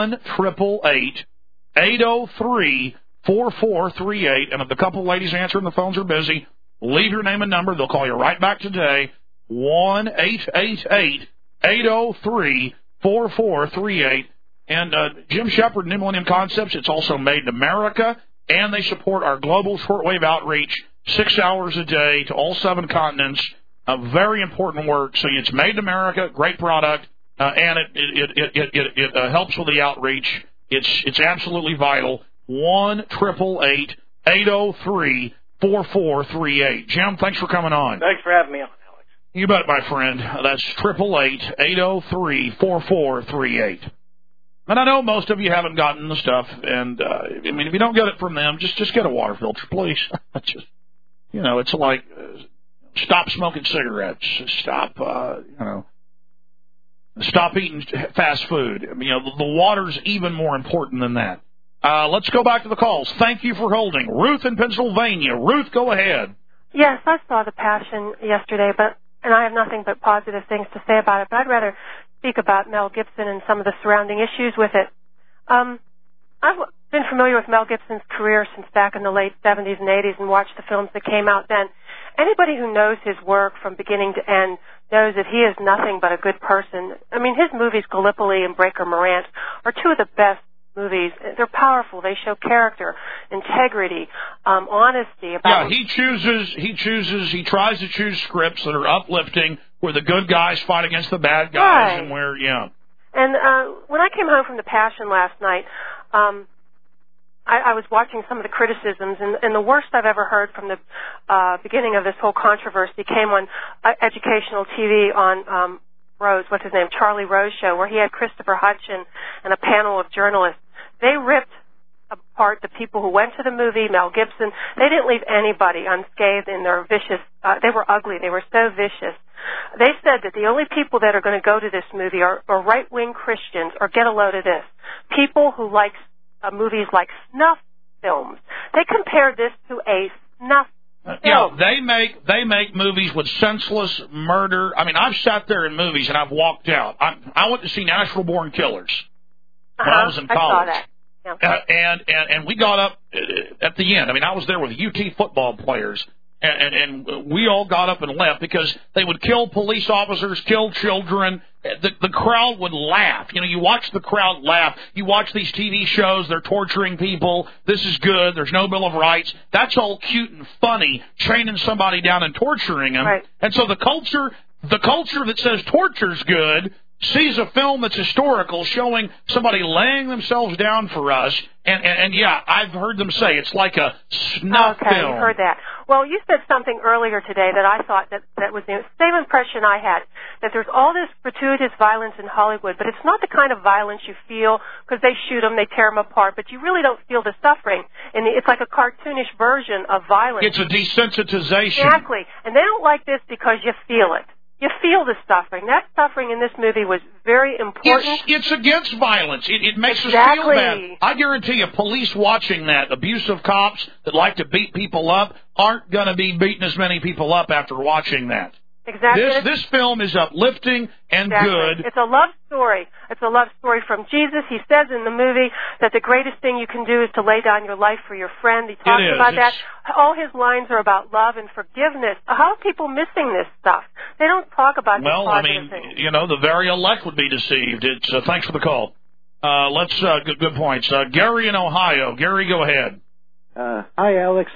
1-888-803-4438. And if a couple ladies answering the phones are busy, leave your name and number. They'll call you right back today. 1-888-803-4438. And Jim Shepard, New Millennium Concepts, it's also made in America, and they support our global shortwave outreach 6 hours a day to all 7 continents. Very important work. So it's made in America, great product, and it helps with the outreach. It's absolutely vital. 1-888-803-4438. Jim, thanks for coming on. Thanks for having me on, Alex. You bet, my friend. That's 888-803-4438. And I know most of you haven't gotten the stuff, and I mean, if you don't get it from them, just get a water filter, please. It's like stop smoking cigarettes, stop eating fast food. I mean, the water's even more important than that. Let's go back to the calls. Thank you for holding. Ruth in Pennsylvania. Ruth, go ahead. Yes, I saw The Passion yesterday, and I have nothing but positive things to say about it, but I'd rather speak about Mel Gibson and some of the surrounding issues with it. I've been familiar with Mel Gibson's career since back in the late 70s and 80s and watched the films that came out then. Anybody who knows his work from beginning to end knows that he is nothing but a good person. I mean, his movies, Gallipoli and Breaker Morant, are two of the best movies. They're powerful. They show character, integrity, honesty. He tries to choose scripts that are uplifting, where the good guys fight against the bad guys, right. And where, And when I came home from The Passion last night, I was watching some of the criticisms, and the worst I've ever heard from the beginning of this whole controversy came on educational TV on Charlie Rose show, where he had Christopher Hutchin and a panel of journalists. They ripped apart the people who went to the movie, Mel Gibson. They didn't leave anybody unscathed in their vicious, they were ugly, they were so vicious. They said that the only people that are going to go to this movie are right-wing Christians, or get a load of this, people who like movies like snuff films. They compared this to a snuff film. They make movies with senseless murder. I mean, I've sat there in movies and I've walked out. I went to see Natural Born Killers when I was in college. I saw that. Yeah. And we got up at the end. I mean, I was there with UT football players, and we all got up and left because they would kill police officers, kill children. The crowd would laugh. You watch the crowd laugh. You watch these TV shows, they're torturing people. This is good. There's no Bill of Rights. That's all cute and funny, training somebody down and torturing them. Right. And so the culture that says torture's good sees a film that's historical, showing somebody laying themselves down for us, and I've heard them say it's like a snuff film. Okay, you heard that. Well, you said something earlier today that I thought that was the same impression I had, that there's all this gratuitous violence in Hollywood, but it's not the kind of violence you feel because they shoot them, they tear them apart, but you really don't feel the suffering. It's like a cartoonish version of violence. It's a desensitization. Exactly. And they don't like this because you feel it. You feel the suffering. That suffering in this movie was very important. It's against violence. It makes us feel bad. I guarantee you, police watching that, abusive cops that like to beat people up, aren't going to be beating as many people up after watching that. Exactly. This film is uplifting and good. It's a love story. It's a love story from Jesus. He says in the movie that the greatest thing you can do is to lay down your life for your friend. He talks about that. All his lines are about love and forgiveness. How are people missing this stuff? They don't talk about these positive things. The very elect would be deceived. Thanks for the call. Good points. Gary in Ohio. Gary, go ahead. Hi, Alex.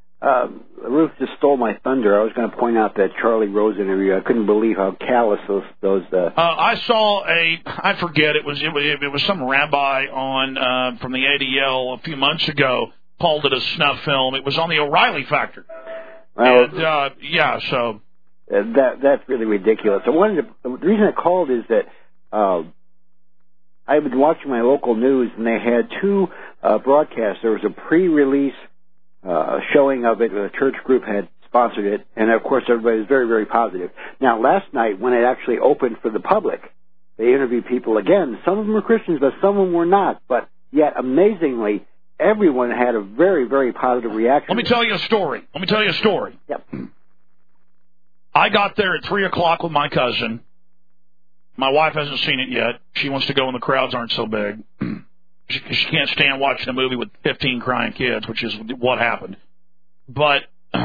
Ruth just stole my thunder. I was going to point out that Charlie Rose interview. I couldn't believe how callous those. I saw I forget. It was some rabbi on from the ADL a few months ago called it a snuff film. It was on the O'Reilly Factor. Well, so that's really ridiculous. The reason I called is that I've been watching my local news, and they had two broadcasts. There was a pre-release showing of it. The church group had sponsored it, and of course everybody was very, very positive. Now, last night when it actually opened for the public, they interviewed people again. Some of them were Christians, but some of them were not. But yet, amazingly, everyone had a very, very positive reaction. Let me tell you a story. Yep. I got there at 3 o'clock with my cousin. My wife hasn't seen it yet. She wants to go when the crowds aren't so big. She can't stand watching a movie with 15 crying kids, which is what happened. But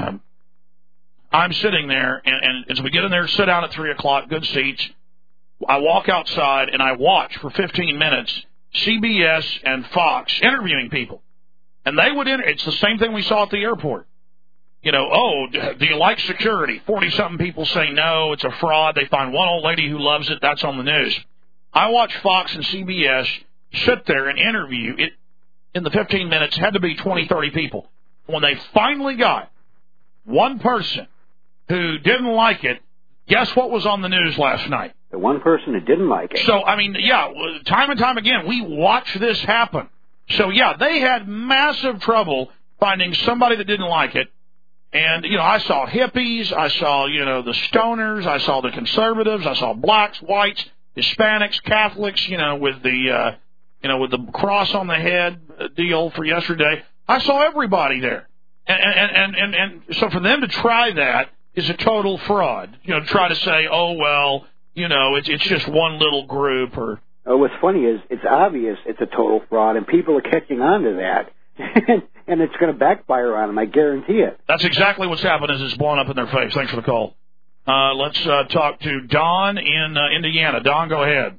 I'm sitting there, and as we get in there, sit down at 3 o'clock, good seats. I walk outside, and I watch for 15 minutes CBS and Fox interviewing people. And they would it's the same thing we saw at the airport. You know, do you like security? 40-something people say no, it's a fraud. They find one old lady who loves it. That's on the news. I watch Fox and CBS sit there and interview. It in the 15 minutes had to be 20, 30 people. When they finally got one person who didn't like it, guess what was on the news last night? The one person who didn't like it. So, I mean, time and time again, we watch this happen. So, they had massive trouble finding somebody that didn't like it. And, I saw hippies, I saw, the stoners, I saw the conservatives, I saw blacks, whites, Hispanics, Catholics, with the cross on the head deal for yesterday. I saw everybody there. And so for them to try that is a total fraud. Try to say, it's just one little group or... What's funny is it's obvious it's a total fraud, and people are catching on to that. And it's going to backfire on them, I guarantee it. That's exactly what's happened. Is it's blown up in their face. Thanks for the call. Let's talk to Don in Indiana. Don, go ahead.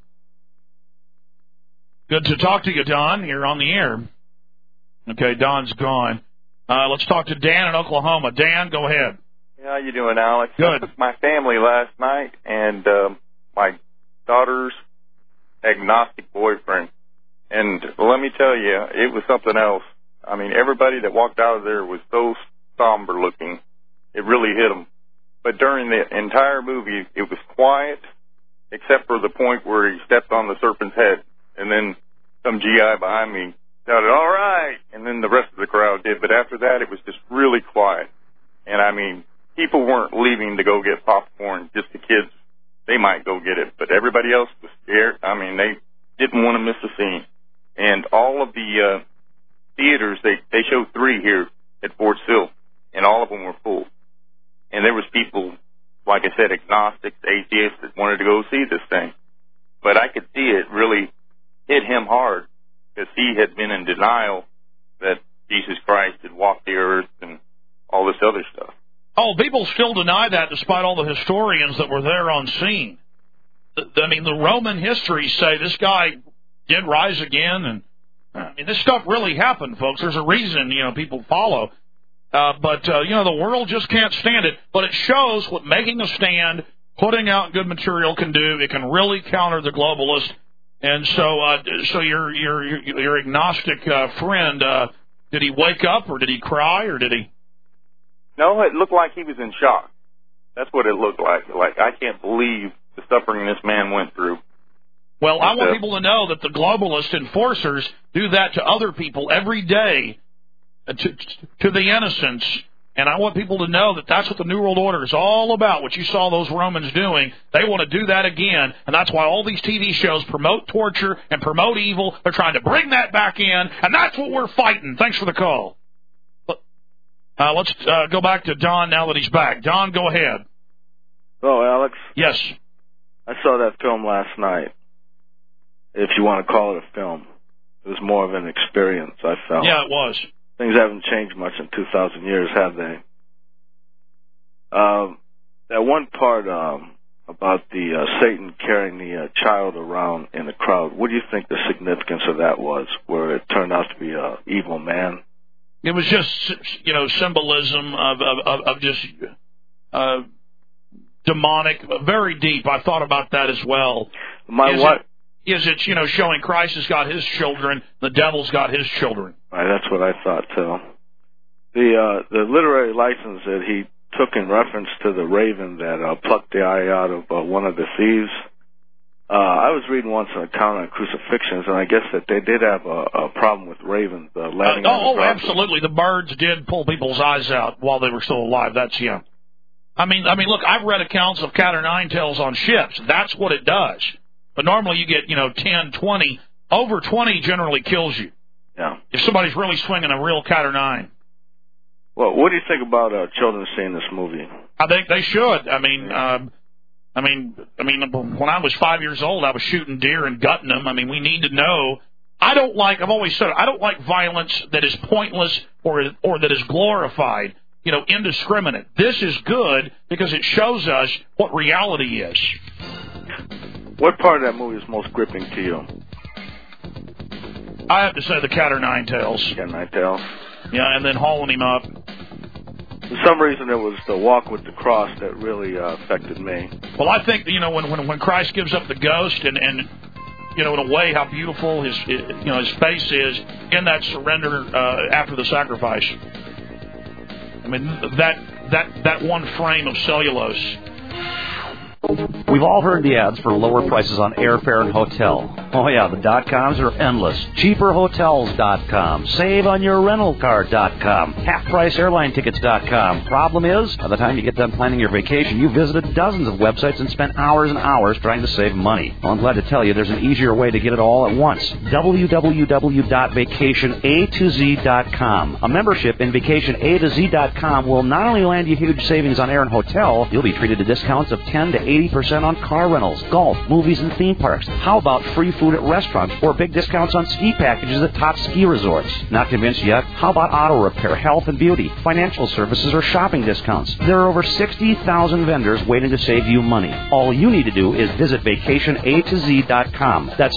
Good to talk to you, Don. You're on the air. Okay, Don's gone. Let's talk to Dan in Oklahoma. Dan, go ahead. How you doing, Alex? Good. I was with my family last night, and my daughter's agnostic boyfriend. And let me tell you, it was something else. I mean, everybody that walked out of there was so somber looking. It really hit them. But during the entire movie, it was quiet, except for the point where he stepped on the serpent's head. And then some GI behind me shouted, "All right!" And then the rest of the crowd did. But after that, it was just really quiet. And, I mean, people weren't leaving to go get popcorn. Just the kids, they might go get it. But everybody else was scared. I mean, they didn't want to miss a scene. And all of the theaters, they showed 3 here at Fort Sill, and all of them were full. And there was people, like I said, agnostics, atheists that wanted to go see this thing. But I could see it really hit him hard because he had been in denial that Jesus Christ had walked the earth and all this other stuff. Oh, people still deny that despite all the historians that were there on scene. I mean, the Roman histories say this guy did rise again, and I mean, this stuff really happened, folks. There's a reason, people follow. But the world just can't stand it. But it shows what making a stand, putting out good material can do. It can really counter the globalist. And so your agnostic friend, did he wake up or did he cry or did he? No, it looked like he was in shock. That's what it looked like. Like, I can't believe the suffering this man went through. Well, I want people to know that the globalist enforcers do that to other people every day, to the innocents. And I want people to know that that's what the New World Order is all about, what you saw those Romans doing. They want to do that again, and that's why all these TV shows promote torture and promote evil. They're trying to bring that back in, and that's what we're fighting. Thanks for the call. Let's go back to Don now that he's back. Don, go ahead. Hello, Alex. Yes. I saw that film last night, if you want to call it a film. It was more of an experience, I felt. Yeah, it was. Things haven't changed much in 2,000 years, have they? That one part about the Satan carrying the child around in the crowd, what do you think the significance of that was, where it turned out to be an evil man? It was just, symbolism of just demonic, very deep. I thought about that as well. Is it, showing Christ has got his children, the devil's got his children. Right, that's what I thought, too. The literary license that he took in reference to the raven that plucked the eye out of one of the thieves. I was reading once an account on crucifixions, and I guess that they did have a problem with ravens landing on the absolutely. The birds did pull people's eyes out while they were still alive. That's, yeah. I mean, look, I've read accounts of cat o' nine tails on ships. That's what it does. But normally you get, 10, 20. Over 20 generally kills you. Yeah. If somebody's really swinging a real cat o' nine. Well, what do you think about children seeing this movie? I think they should. I mean, when I was 5 years old, I was shooting deer and gutting them. I mean, we need to know. I've always said, I don't like violence that is pointless or that is glorified, indiscriminate. This is good because it shows us what reality is. What part of that movie is most gripping to you? I have to say the cat o' nine tails. Cat o' nine tails. Yeah, and then hauling him up. For some reason, it was the walk with the cross that really affected me. Well, I think when Christ gives up the ghost and in a way how beautiful his face is in that surrender after the sacrifice. I mean that one frame of cellulose. We've all heard the ads for lower prices on airfare and hotel. Oh yeah, the .coms are endless. Cheaperhotels.com. Save on your rental car.com. Halfpriceairlinetickets.com. Problem is, by the time you get done planning your vacation, you visited dozens of websites and spent hours and hours trying to save money. Well, I'm glad to tell you there's an easier way to get it all at once. www.vacationatoz.com. A membership in vacationatoz.com will not only land you huge savings on air and hotel, you'll be treated to discounts of 10 to 80% on car rentals, golf, movies, and theme parks. How about free food at restaurants or big discounts on ski packages at top ski resorts? Not convinced yet? How about auto repair, health and beauty, financial services, or shopping discounts? There are over 60,000 vendors waiting to save you money. All you need to do is visit vacationatoz.com. That's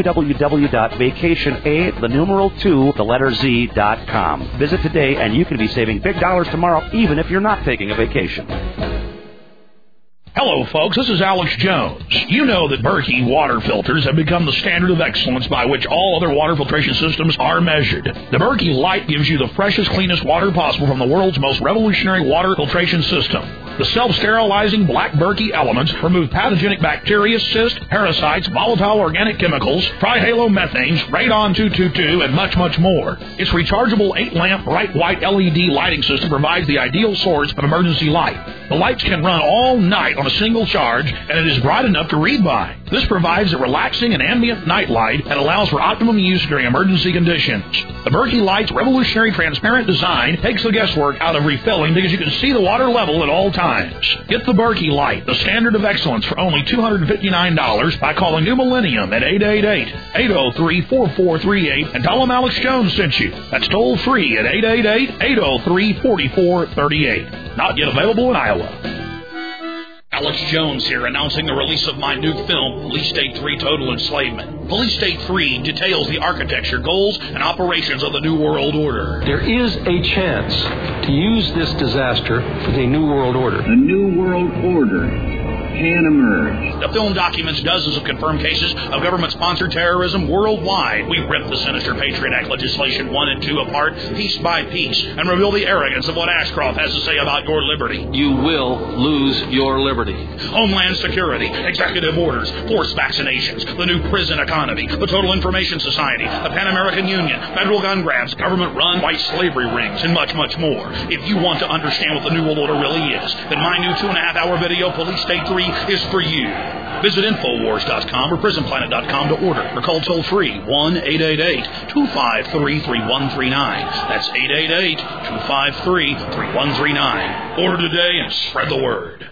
www.vacationA2Z.com. Visit today and you can be saving big dollars tomorrow even if you're not taking a vacation. Hello, folks. This is Alex Jones. You know that Berkey water filters have become the standard of excellence by which all other water filtration systems are measured. The Berkey Light gives you the freshest, cleanest water possible from the world's most revolutionary water filtration system. The self-sterilizing black Berkey elements remove pathogenic bacteria, cysts, parasites, volatile organic chemicals, trihalomethanes, radon 222, and much, much more. Its rechargeable 8-lamp bright white LED lighting system provides the ideal source of emergency light. The lights can run all night on a single charge, and it is bright enough to read by. This provides a relaxing and ambient night light that allows for optimum use during emergency conditions. The Berkey Light's revolutionary transparent design takes the guesswork out of refilling because you can see the water level at all times. Get the Berkey Light, the standard of excellence, for only $259 by calling New Millennium at 888-803-4438 and tell them Alex Jones sent you. That's toll free at 888-803-4438. Not yet available in Iowa. Alex Jones here, announcing the release of my new film, Police State 3 Total Enslavement. Police State 3 details the architecture, goals, and operations of the New World Order. There is a chance to use this disaster for the New World Order. The New World Order can emerge. The film documents dozens of confirmed cases of government-sponsored terrorism worldwide. We rip the sinister Patriot Act legislation 1 and 2 apart, piece by piece, and reveal the arrogance of what Ashcroft has to say about your liberty. You will lose your liberty. Homeland Security, executive orders, forced vaccinations, the new prison economy, the Total Information Society, the Pan American Union, federal gun grabs, government-run white slavery rings, and much, much more. If you want to understand what the New World Order really is, then my new 2.5-hour video, Police State 3, is for you. Visit Infowars.com or PrisonPlanet.com to order or call toll-free 1-888-253-3139. That's 888-253-3139. Order today and spread the word.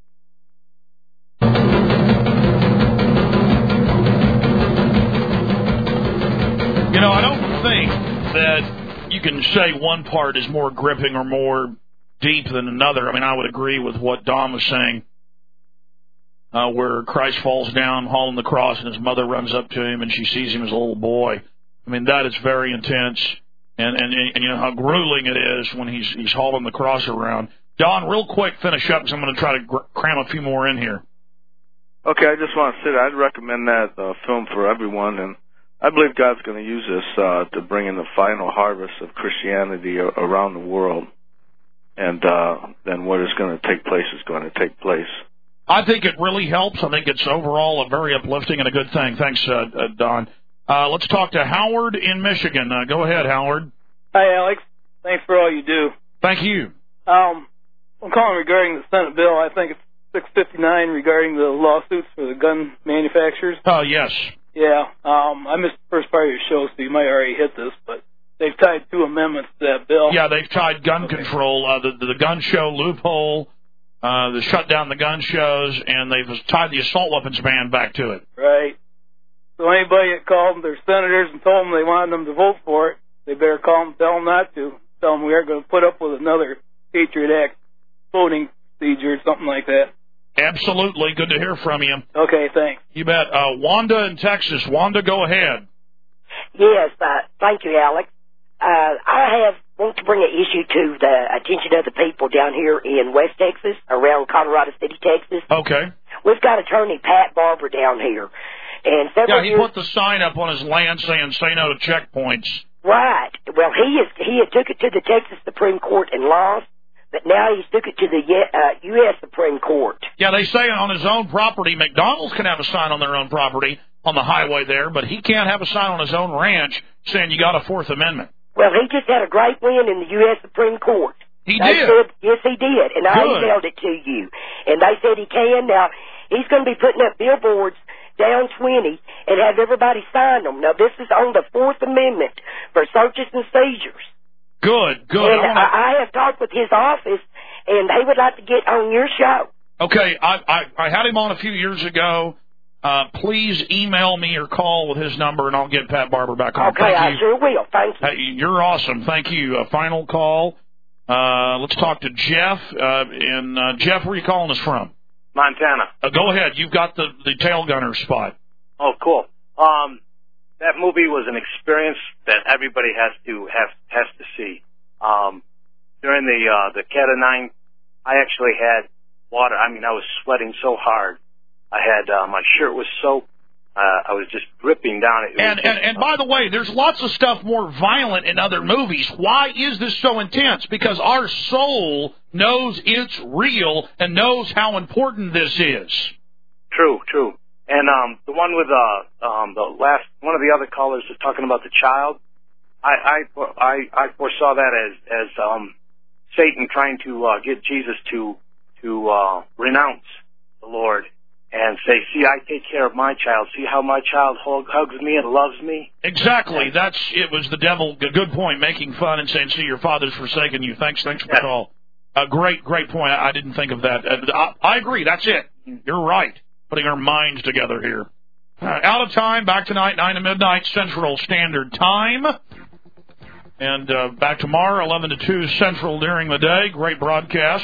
I don't think that you can say one part is more gripping or more deep than another. I mean, I would agree with what Don was saying, where Christ falls down, hauling the cross, and his mother runs up to him, and she sees him as a little boy. I mean, that is very intense, and you know how grueling it is when he's hauling the cross around. Don, real quick, finish up, because I'm going to try to cram a few more in here. Okay, I just want to say that I'd recommend that film for everyone, and I believe God's going to use this to bring in the final harvest of Christianity around the world. and then what is going to take place is going to take place. I think it really helps. I think it's overall a very uplifting and a good thing. Thanks, Don. Let's talk to Howard in Michigan. Go ahead, Howard. Hi, Alex. Thanks for all you do. Thank you. I'm calling regarding the Senate bill. I think it's 659 regarding the lawsuits for the gun manufacturers. Oh, yes. Yeah. I missed the first part of your show, so you might already hit this, but they've tied 2 amendments to that bill. Yeah, they've tied gun control, the gun show loophole, the shut down the gun shows, and they've tied the assault weapons ban back to it. Right. So anybody that called their senators and told them they wanted them to vote for it, they better call them, tell them not to. Tell them we are going to put up with another Patriot Act voting procedure or something like that. Absolutely. Good to hear from you. Okay, thanks. You bet. Wanda in Texas. Wanda, go ahead. Yes, thank you, Alex. I want to bring an issue to the attention of the people down here in West Texas, around Colorado City, Texas. Okay. We've got attorney Pat Barber down here. And he put the sign up on his land saying, say no to checkpoints. Right. Well, he had took it to the Texas Supreme Court and lost, but now he's took it to the U.S. Supreme Court. Yeah, they say on his own property, McDonald's can have a sign on their own property on the highway there, but he can't have a sign on his own ranch saying you got a Fourth Amendment. Well, he just had a great win in the U.S. Supreme Court. He they did? Said, yes, he did, and I Good. emailed it to you. And they said he can. Now, he's going to be putting up billboards down 20 and have everybody sign them. Now, this is on the Fourth Amendment for searches and seizures. Good. And I have talked with his office, and they would like to get on your show. Okay, I had him on a few years ago. Please email me or call with his number, and I'll get Pat Barber back on. Okay, I sure will. Thank you. You're awesome. Thank you. Final call. Let's talk to Jeff. Jeff, where are you calling us from? Montana. Go ahead. You've got the tail gunner spot. Oh, cool. That movie was an experience that everybody has to see. During the Cat of 9, I actually had water. I mean, I was sweating so hard. I had my shirt was soaked. I was just dripping down. And by the way, there's lots of stuff more violent in other movies. Why is this so intense? Because our soul knows it's real and knows how important this is. True. And the one with the last one of the other callers was talking about the child. I foresaw that as Satan trying to get Jesus to renounce the Lord and say, see, I take care of my child. See how my child hugs me and loves me? Exactly. It was the devil. Good point. Making fun and saying, see, your father's forsaken you. Thanks for the call. Great point. I didn't think of that. I agree. That's it. You're right. Putting our minds together here. Out of time. Back tonight, 9 to midnight Central Standard Time. And back tomorrow, 11 to 2 Central during the day. Great broadcast.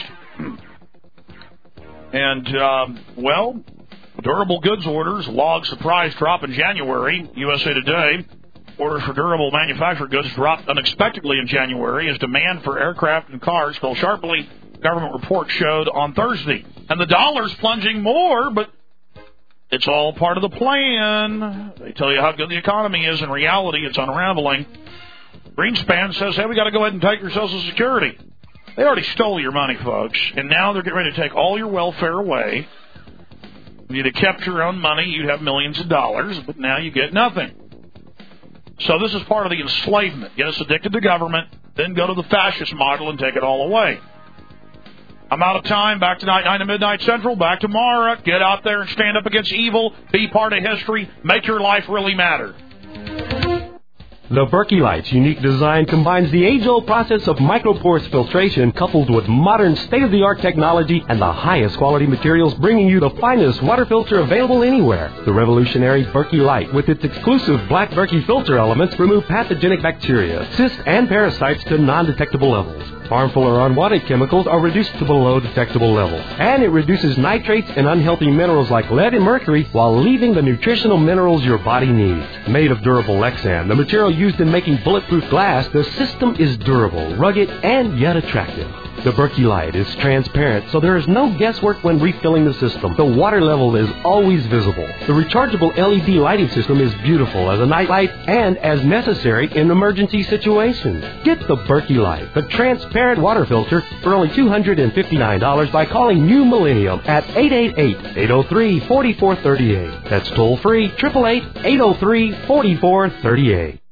And, durable goods orders, log surprise drop in January. USA Today, orders for durable manufactured goods dropped unexpectedly in January as demand for aircraft and cars fell sharply, government report showed on Thursday. And the dollar's plunging more, but it's all part of the plan. They tell you how good the economy is. In reality, it's unraveling. Greenspan says, hey, we got to go ahead and take your Social Security. They already stole your money, folks, and now they're getting ready to take all your welfare away. If you'd have kept your own money, you'd have millions of dollars, but now you get nothing. So this is part of the enslavement. Get us addicted to government, then go to the fascist model and take it all away. I'm out of time. Back tonight, 9 to midnight Central. Back tomorrow. Get out there and stand up against evil. Be part of history. Make your life really matter. The Berkey Light's unique design combines the age-old process of microporous filtration coupled with modern state-of-the-art technology and the highest quality materials, bringing you the finest water filter available anywhere. The revolutionary Berkey Light, with its exclusive black Berkey filter elements, remove pathogenic bacteria, cysts, and parasites to non-detectable levels. Harmful or unwanted chemicals are reduced to below detectable levels. And it reduces nitrates and unhealthy minerals like lead and mercury while leaving the nutritional minerals your body needs. Made of durable Lexan, the material used in making bulletproof glass, the system is durable, rugged, and yet attractive. The Berkey Light is transparent, so there is no guesswork when refilling the system. The water level is always visible. The rechargeable LED lighting system is beautiful as a night light and as necessary in emergency situations. Get the Berkey Light, the transparent water filter, for only $259 by calling New Millennium at 888-803-4438. That's toll free, 888-803-4438.